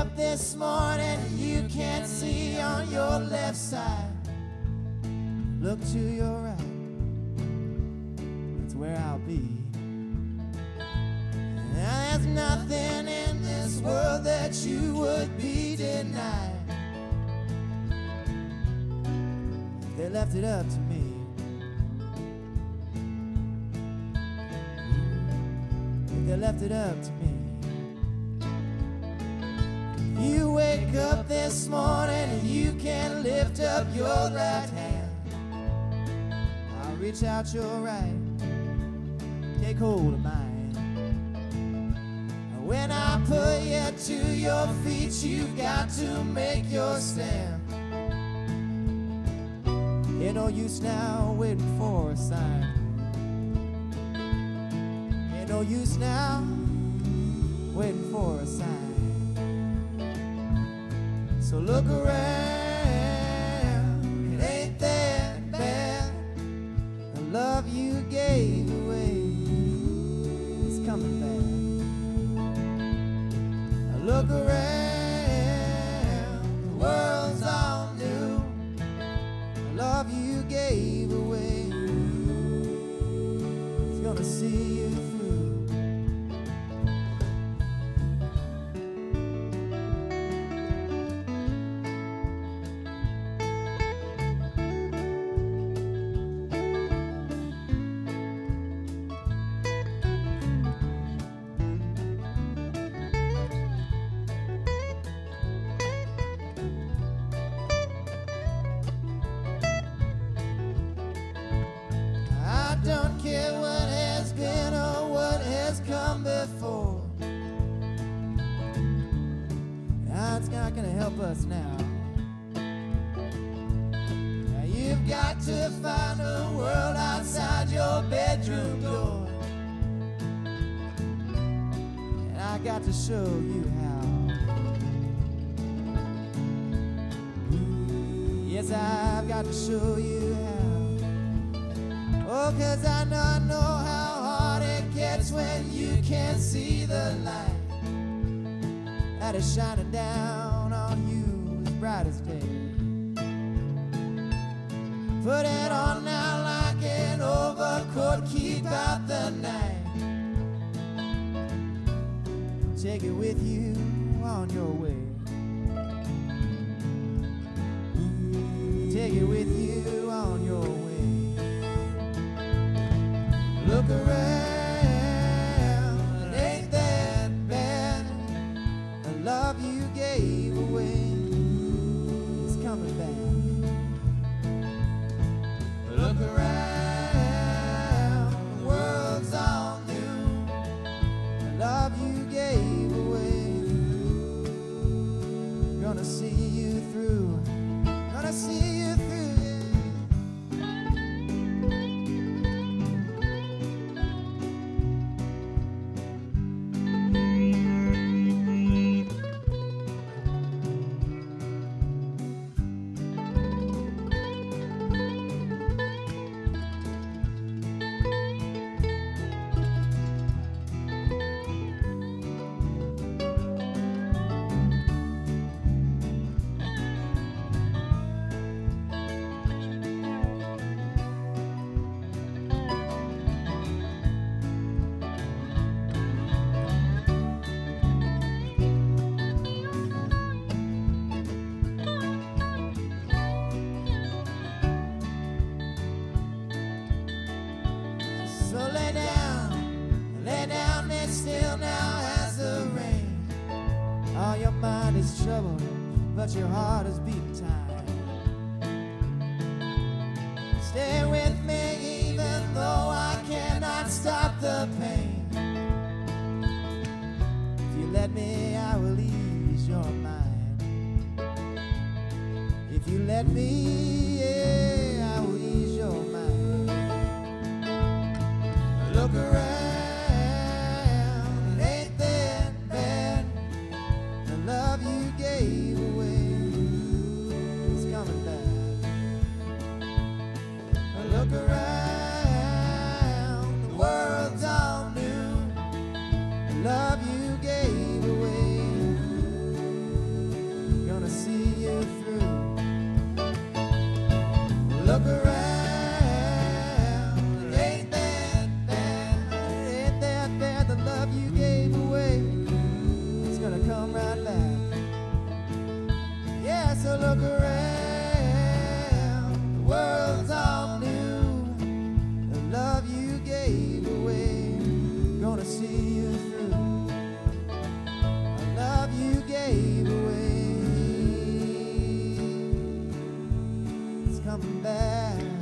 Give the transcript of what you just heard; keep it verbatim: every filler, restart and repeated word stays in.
up this morning and you can't see on your left side, look to your right. That's where I'll be. Now, there's nothing in this world that you would be denied if they left it up to me. If they left it up to me. You wake up this morning and you can lift up your right hand. I'll reach out your right, take hold of mine. When I put you to your feet, you've got to make your stand. Ain't no use now waiting for a sign. Ain't no use now waiting for a sign. So look around, it ain't that bad. The love you gave away is coming back. Look around, the world's all new. The love you gave away is gonna see you through. Don't care what has been or what has come before. That's not gonna help us now. Now you've got to find a world outside your bedroom door, and I got to show you how. Yes, I've got to show you how. Oh, 'cause I know, I know how hard it gets when you can't see the light that is shining down on you as bright as day. Put it on now like an overcoat, keep out the night. Take it with you on your way. Take it with you on your way. Look around, it ain't that bad. The love you gave away is coming back. Look around, the world's all new. The love you gave away, gonna see you through. Gonna see you through. So lay down, lay down, and still now as the rain. All your mind is troubled, but your heart is beating time. Stay with me even though I cannot stop the pain. If you let me, I will ease your mind. If you let me, yeah, I will ease your mind. Look around, it ain't that bad. The love you gave away is coming back. Look around, the world's all new. The love you gave away look around. Ain't that bad? Ain't that bad? The love you gave away, it's gonna come right back. Yeah, so look around. The world's all new. The love you gave away, gonna see you through. The love you gave away, it's coming back.